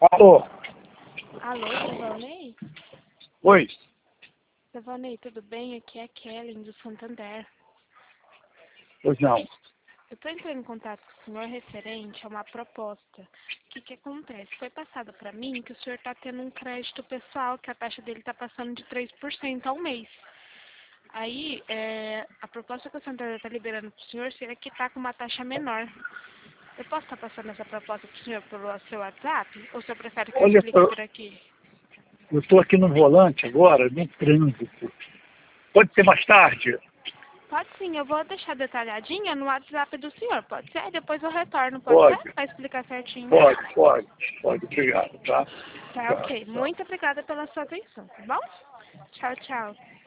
Alô? Alô, Giovanni? Oi? Giovanni, tudo bem? Aqui é a Kelly, do Santander. Pois não. Eu estou entrando em contato com o senhor referente a uma proposta. O que acontece? Foi passado para mim que o senhor está tendo um crédito pessoal, que a taxa dele está passando de 3% ao mês. Aí, a proposta que o Santander está liberando para o senhor seria que está com uma taxa menor. Eu posso estar passando essa proposta para o senhor pelo seu WhatsApp? Ou o senhor prefere que eu Olha, explique por aqui? eu estou aqui no volante agora, no trânsito. Pode ser mais tarde? Pode sim, eu vou deixar detalhadinha no WhatsApp do senhor, pode ser? Depois eu retorno, pode Pode, ser? Para explicar certinho. pode. Obrigado, tá? Tá, Tchau, ok. tchau. Muito obrigada pela sua atenção, tá bom? Tchau, tchau.